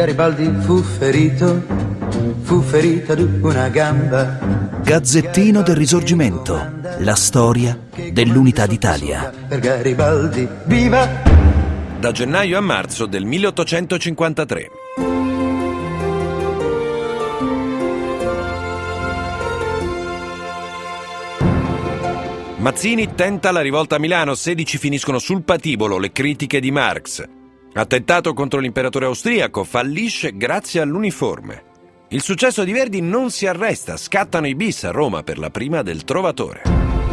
Garibaldi fu ferito ad una gamba. Gazzettino del Risorgimento, la storia dell'Unità d'Italia. Per Garibaldi, viva! Da gennaio a marzo del 1853. Mazzini tenta la rivolta a Milano, 16 finiscono sul patibolo, le critiche di Marx. Attentato contro l'imperatore austriaco, fallisce grazie all'uniforme. Il successo di Verdi non si arresta, scattano i bis a Roma per la prima del Trovatore.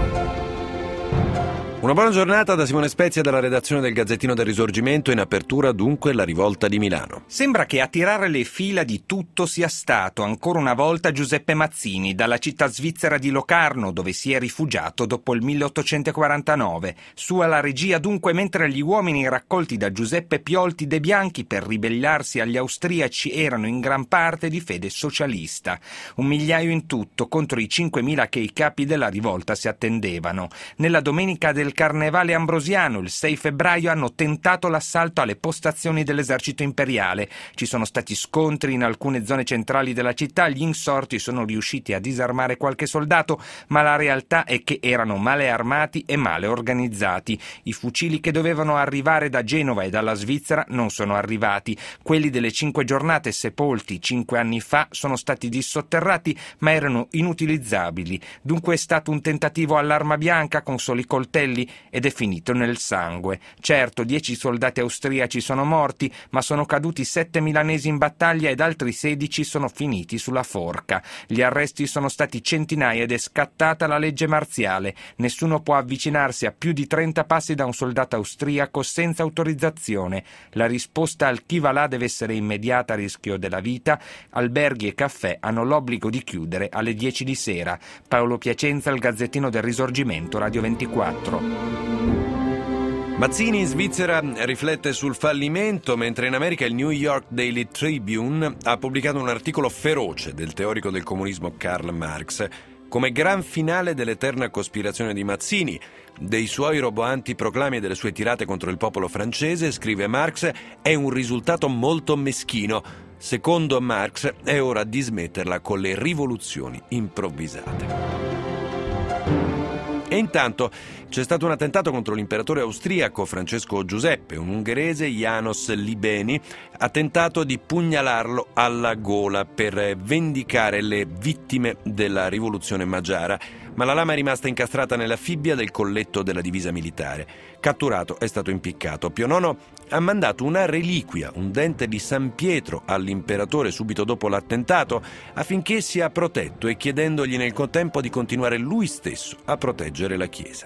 Una buona giornata da Simone Spezia dalla redazione del Gazzettino del Risorgimento. In apertura dunque la rivolta di Milano. Sembra che a tirare le fila di tutto sia stato ancora una volta Giuseppe Mazzini, dalla città svizzera di Locarno, dove si è rifugiato dopo il 1849. Sua la regia dunque, mentre gli uomini raccolti da Giuseppe Piolti de Bianchi per ribellarsi agli austriaci erano in gran parte di fede socialista. 1 migliaio in tutto contro i 5.000 che i capi della rivolta si attendevano. Nella domenica del Carnevale Ambrosiano, il 6 febbraio, hanno tentato l'assalto alle postazioni dell'esercito imperiale. Ci sono stati scontri in alcune zone centrali della città, gli insorti sono riusciti a disarmare qualche soldato, ma la realtà è che erano male armati e male organizzati. I fucili che dovevano arrivare da Genova e dalla Svizzera non sono arrivati. Quelli delle 5 giornate sepolti 5 anni fa sono stati dissotterrati, ma erano inutilizzabili. Dunque è stato un tentativo all'arma bianca con soli coltelli ed è finito nel sangue. Certo, 10 soldati austriaci sono morti, ma sono caduti 7 milanesi in battaglia ed altri 16 sono finiti sulla forca. Gli arresti sono stati centinaia ed è scattata la legge marziale. Nessuno può avvicinarsi a più di 30 passi da un soldato austriaco senza autorizzazione. La risposta al chi va là deve essere immediata, a rischio della vita. Alberghi e caffè hanno l'obbligo di chiudere alle 10 di sera. Paolo Piacenza, il Gazzettino del Risorgimento, Radio 24. Mazzini in Svizzera riflette sul fallimento, mentre in America il New York Daily Tribune ha pubblicato un articolo feroce del teorico del comunismo Karl Marx. Come gran finale dell'eterna cospirazione di Mazzini, dei suoi roboanti proclami e delle sue tirate contro il popolo francese, scrive Marx, è un risultato molto meschino. Secondo Marx è ora di smetterla con le rivoluzioni improvvisate. E intanto c'è stato un attentato contro l'imperatore austriaco Francesco Giuseppe. Un ungherese, János Libeni, ha tentato di pugnalarlo alla gola per vendicare le vittime della rivoluzione magiara, ma la lama è rimasta incastrata nella fibbia del colletto della divisa militare. Catturato, è stato impiccato. Pio IX ha mandato una reliquia, un dente di San Pietro, all'imperatore subito dopo l'attentato, affinché sia protetto, e chiedendogli nel contempo di continuare lui stesso a proteggere la Chiesa.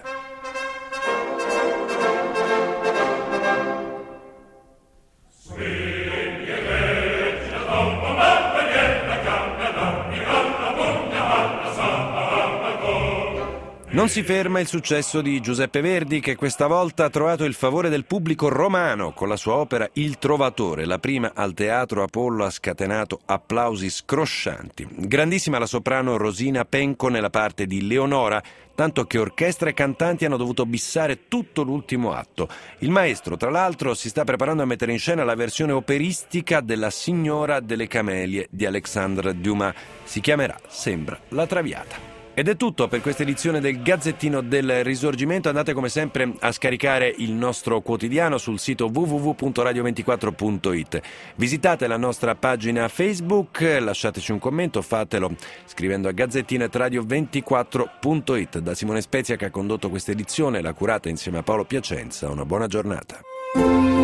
Non si ferma il successo di Giuseppe Verdi, che questa volta ha trovato il favore del pubblico romano con la sua opera Il Trovatore. La prima al Teatro Apollo ha scatenato applausi scroscianti. Grandissima la soprano Rosina Penco nella parte di Leonora, tanto che orchestra e cantanti hanno dovuto bissare tutto l'ultimo atto. Il maestro, tra l'altro, si sta preparando a mettere in scena la versione operistica della Signora delle Camelie di Alexandre Dumas. Si chiamerà Sembra la Traviata. Ed è tutto per questa edizione del Gazzettino del Risorgimento. Andate come sempre a scaricare il nostro quotidiano sul sito www.radio24.it. Visitate la nostra pagina Facebook, lasciateci un commento, fatelo scrivendo a gazzettino@radio24.it. Da Simone Spezia, che ha condotto questa edizione, l'ha curata insieme a Paolo Piacenza. Una buona giornata.